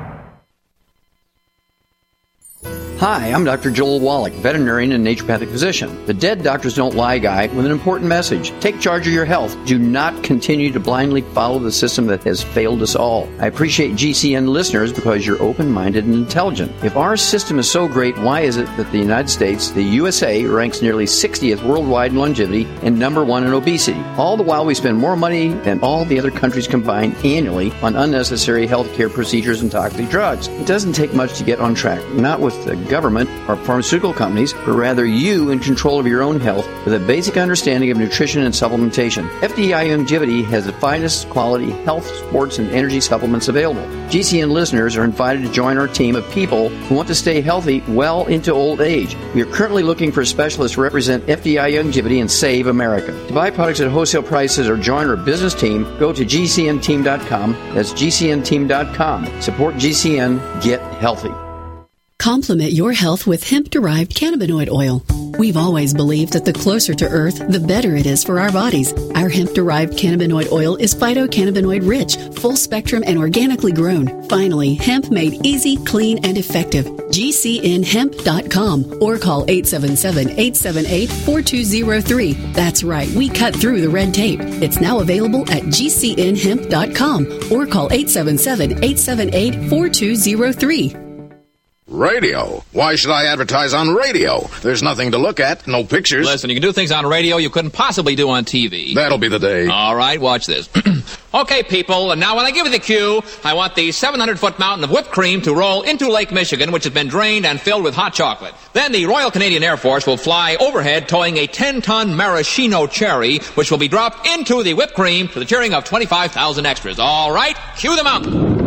Hi, I'm Doctor Joel Wallach, veterinarian and naturopathic physician. The Dead Doctors Don't Lie guy with an important message. Take charge of your health. Do not continue to blindly follow the system that has failed us all. I appreciate G C N listeners because you're open-minded and intelligent. If our system is so great, why is it that the United States, the U S A, ranks nearly sixtieth worldwide in longevity and number one in obesity? All the while we spend more money than all the other countries combined annually on unnecessary healthcare procedures and toxic drugs. It doesn't take much to get on track. Not with the government or pharmaceutical companies, but rather you in control of your own health with a basic understanding of nutrition and supplementation. F D I Longevity has the finest quality health, sports, and energy supplements available. G C N listeners are invited to join our team of people who want to stay healthy well into old age. We are currently looking for specialists to represent F D I Longevity and Save America. To buy products at wholesale prices or join our business team, go to G C N team dot com. That's G C N team dot com. Support G C N. Get healthy. Complement your health with hemp-derived cannabinoid oil. We've always believed that the closer to Earth, the better it is for our bodies. Our hemp-derived cannabinoid oil is phytocannabinoid rich, full spectrum, and organically grown. Finally, hemp made easy, clean, and effective. G C N hemp dot com or call eight seven seven, eight seven eight, four two zero three. That's right, we cut through the red tape. It's now available at G C N hemp dot com or call eight seven seven, eight seven eight, four two zero three. Radio? Why should I advertise on radio? There's nothing to look at, no pictures. Listen, you can do things on radio you couldn't possibly do on T V. That'll be the day. All right, watch this. Okay, people, and now when I give you the cue, I want the seven hundred foot mountain of whipped cream to roll into Lake Michigan, which has been drained and filled with hot chocolate. Then the Royal Canadian Air Force will fly overhead towing a ten ton maraschino cherry, which will be dropped into the whipped cream to the cheering of twenty-five thousand extras. All right, cue the mountain.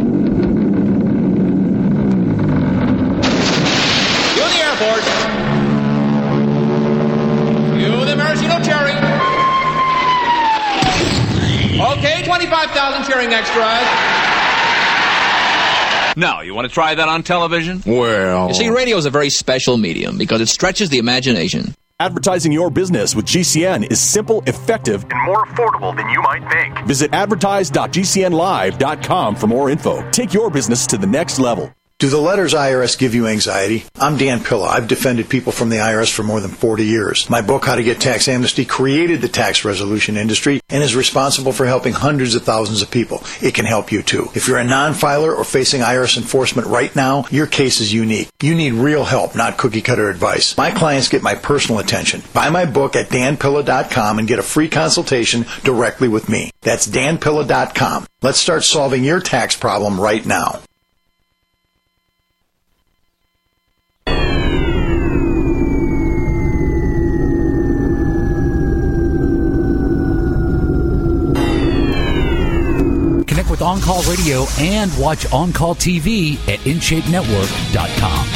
Airport. Cue the maraschino cherry. Okay, twenty-five thousand cheering extras. Now, you want to try that on television? Well... You see, radio is a very special medium because it stretches the imagination. Advertising your business with G C N is simple, effective, and more affordable than you might think. Visit advertise dot G C N live dot com for more info. Take your business to the next level. Do the letters I R S give you anxiety? I'm Dan Pilla. I've defended people from the I R S for more than forty years. My book, How to Get Tax Amnesty, created the tax resolution industry and is responsible for helping hundreds of thousands of people. It can help you too. If you're a non-filer or facing I R S enforcement right now, your case is unique. You need real help, not cookie-cutter advice. My clients get my personal attention. Buy my book at dan pilla dot com and get a free consultation directly with me. That's dan pilla dot com. Let's start solving your tax problem right now. Connect with On Call Radio and watch On Call T V at in shape network dot com.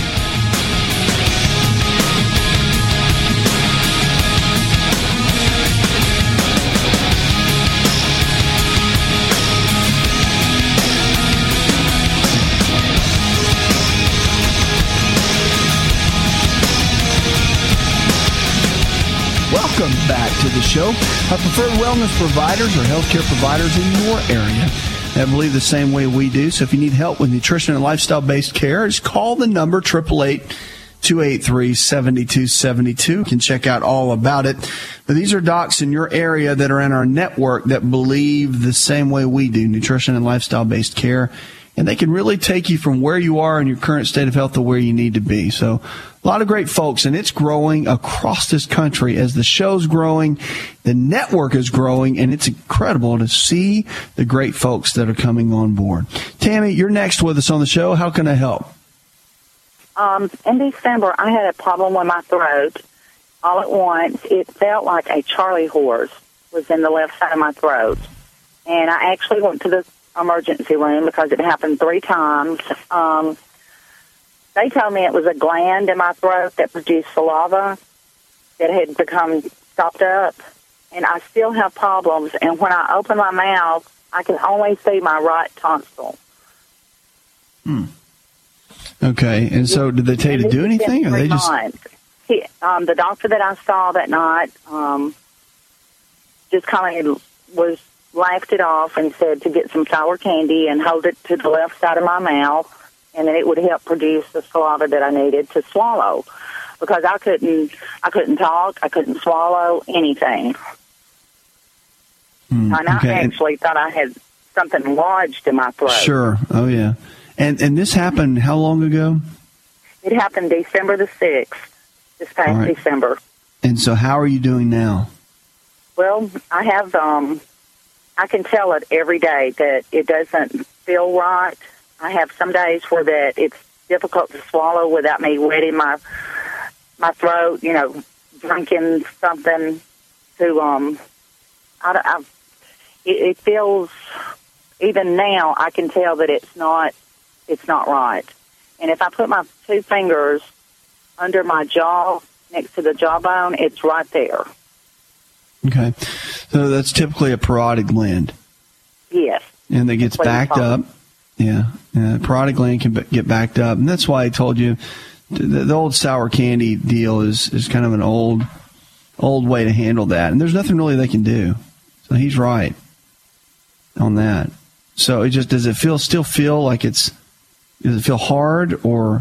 Welcome back to the show. Our preferred wellness providers or healthcare providers in your area that believe the same way we do. So if you need help with nutrition and lifestyle-based care, just call the number, eight eight eight, two eight three, seven two seven two. You can check out all about it. But these are docs in your area that are in our network that believe the same way we do, nutrition and lifestyle-based care. And they can really take you from where you are in your current state of health to where you need to be. So a lot of great folks, and it's growing across this country as the show's growing, the network is growing, and it's incredible to see the great folks that are coming on board. Tammy, you're next with us on the show. How can I help? Um, in December, I had a problem with my throat. All at once, it felt like a Charlie horse was in the left side of my throat. And I actually went to the emergency room because it happened three times. Um, they told me it was a gland in my throat that produced saliva that had become stopped up, and I still have problems. And when I open my mouth, I can only see my right tonsil. Hmm. Okay, and so did they tell you to do anything, or they just? He, um, the doctor that I saw that night um, just kind of was. laughed it off and said to get some sour candy and hold it to the left side of my mouth, and then it would help produce the saliva that I needed to swallow, because I couldn't, I couldn't talk, I couldn't swallow anything. Mm, and I okay. actually thought I had something lodged in my throat. Sure. Oh yeah. And and this happened how long ago? It happened December the sixth, this past right. December. And so, how are you doing now? Well, I have. Um, I can tell it every day that it doesn't feel right. I have some days where that it's difficult to swallow without me wetting my my throat. You know, drinking something to um. I, I it, it feels even now. I can tell that it's not it's not right. And if I put my two fingers under my jaw next to the jawbone, it's right there. Okay. So that's typically a parotid gland. Yes. And that gets backed up. Yeah. yeah. Parotid gland can get backed up. And that's why I told you the, the old sour candy deal is, is kind of an old old way to handle that. And there's nothing really they can do. So he's right on that. So it just, does it feel still feel like it's, does it feel hard or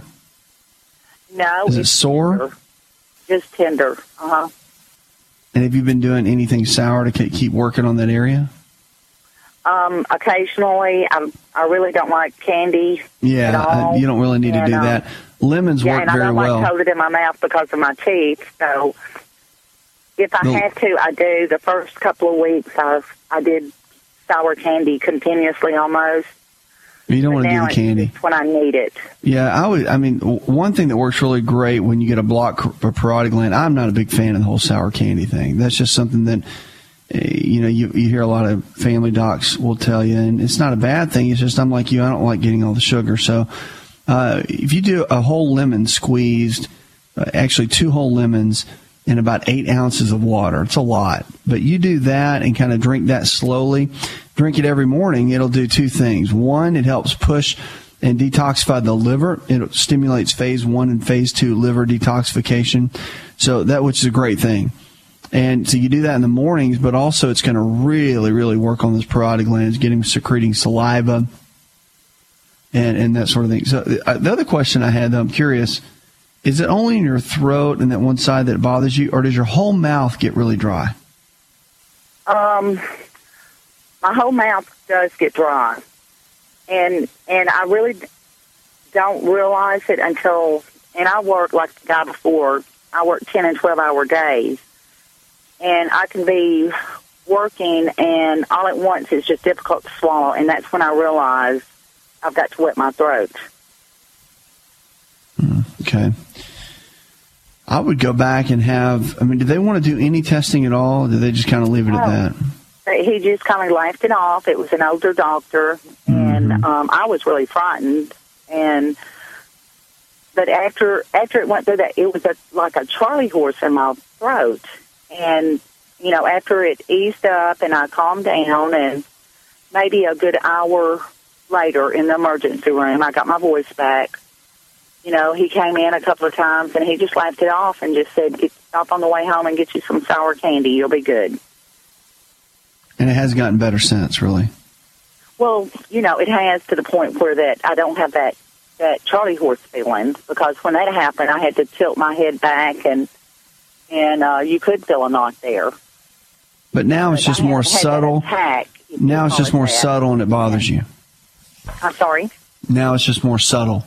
no? Is it sore? Tender. Just tender. Uh-huh. And have you been doing anything sour to keep working on that area? Um, occasionally. I'm, I really don't like candy. Yeah, at all. Uh, you don't really need and, to do um, that. Lemons yeah, work and very I don't well. like to hold it in my mouth because of my teeth. So if I the, had to, I do. The first couple of weeks, I I did sour candy continuously almost. You don't but want to do the candy. It's when I need it. Yeah, I would. I mean, one thing that works really great when you get a blocked parotid gland. I'm not a big fan of the whole sour candy thing. That's just something that you know you you hear a lot of family docs will tell you, and it's not a bad thing. It's just I'm like you. I don't like getting all the sugar. So uh, if you do a whole lemon squeezed, uh, actually two whole lemons in about eight ounces of water, it's a lot. But you do that and kind of drink that slowly. Drink it every morning, it'll do two things. One, it helps push and detoxify the liver. It stimulates phase one and phase two liver detoxification. So that, which is a great thing. And so you do that in the mornings, but also it's going to really, really work on those parotid glands, getting secreting saliva and, and that sort of thing. So uh, the other question I had, though, I'm curious, is it only in your throat and that one side that bothers you, or does your whole mouth get really dry? Um, my whole mouth does get dry, and and I really don't realize it until, and I work like the guy before, I work ten and twelve hour days, and I can be working and all at once it's just difficult to swallow, and that's when I realize I've got to wet my throat. Okay. I would go back and have, I mean, do they want to do any testing at all, or do they just kind of leave it at that? He just kind of laughed it off. It was an older doctor, and mm-hmm. um, I was really frightened. And but after after it went through that, it was a, like a Charlie horse in my throat. And you know, after it eased up and I calmed down, and maybe a good hour later in the emergency room, I got my voice back. You know, he came in a couple of times, and he just laughed it off and just said, get, stop on the way home and get you some sour candy. You'll be good. And it has gotten better since, really. Well, you know, it has to the point where that I don't have that, that Charlie horse feeling, because when that happened, I had to tilt my head back, and and uh, you could feel a knot there. But now it's just more subtle. Now it's just more subtle, and it bothers you. I'm sorry? Now it's just more subtle.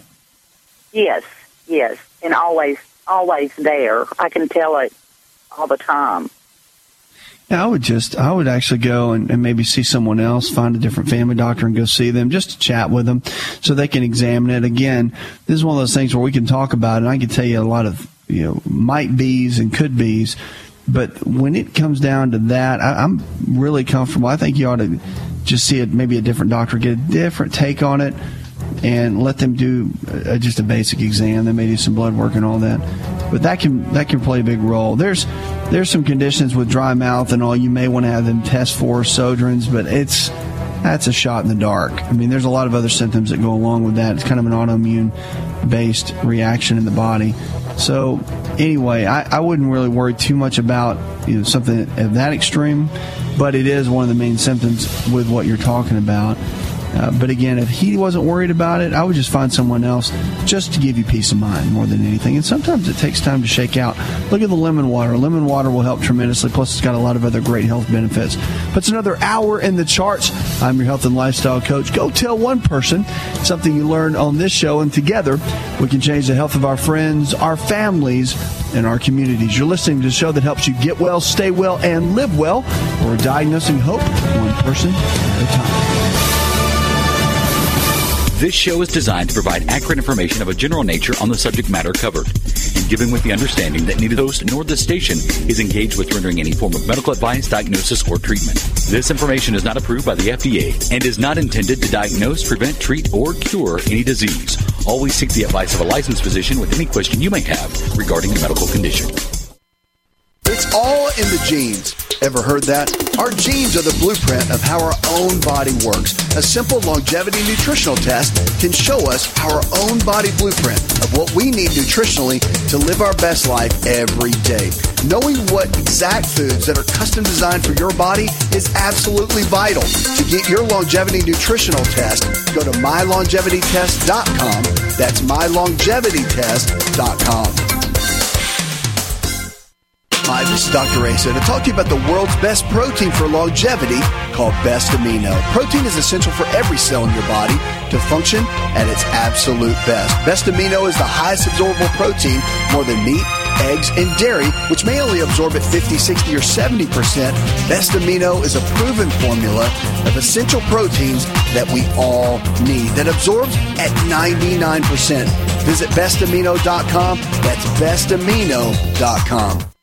Yes, yes, and always, always there. I can tell it all the time. Yeah, I would just, I would actually go and, and maybe see someone else, find a different family doctor and go see them, just to chat with them so they can examine it. Again, this is one of those things where we can talk about it, and I can tell you a lot of, you know, might be's and could be's. But when it comes down to that, I, I'm really comfortable. I think you ought to just see it, maybe a different doctor, get a different take on it, and let them do uh, just a basic exam. They may do some blood work and all that, but that can that can play a big role. There's there's some conditions with dry mouth and all you may want to have them test for, Sjögren's, but it's that's a shot in the dark. I mean, there's a lot of other symptoms that go along with that. It's kind of an autoimmune based reaction in the body. So anyway, I, I wouldn't really worry too much about, you know, something of that extreme, but it is one of the main symptoms with what you're talking about. Uh, but again, if he wasn't worried about it, I would just find someone else just to give you peace of mind more than anything. And sometimes it takes time to shake out. Look at the lemon water. Lemon water will help tremendously. Plus, it's got a lot of other great health benefits. But it's another hour in the charts. I'm your health and lifestyle coach. Go tell one person something you learned on this show, and together we can change the health of our friends, our families, and our communities. You're listening to a show that helps you get well, stay well, and live well. We're diagnosing hope one person at a time. This show is designed to provide accurate information of a general nature on the subject matter covered, and given with the understanding that neither the host nor the station is engaged with rendering any form of medical advice, diagnosis, or treatment. This information is not approved by the F D A and is not intended to diagnose, prevent, treat, or cure any disease. Always seek the advice of a licensed physician with any question you may have regarding a medical condition. It's all in the genes. Ever heard that? Our genes are the blueprint of how our own body works. A simple longevity nutritional test can show us our own body blueprint of what we need nutritionally to live our best life every day. Knowing what exact foods that are custom designed for your body is absolutely vital. To get your longevity nutritional test, go to my longevity test dot com. That's my longevity test dot com. Hi, this is Doctor Asa to talk to you about the world's best protein for longevity called Best Amino. Protein is essential for every cell in your body to function at its absolute best. Best Amino is the highest absorbable protein, more than meat, eggs, and dairy, which may only absorb at fifty, sixty, or seventy percent. Best Amino is a proven formula of essential proteins that we all need that absorbs at ninety-nine percent. Visit best amino dot com. That's best amino dot com.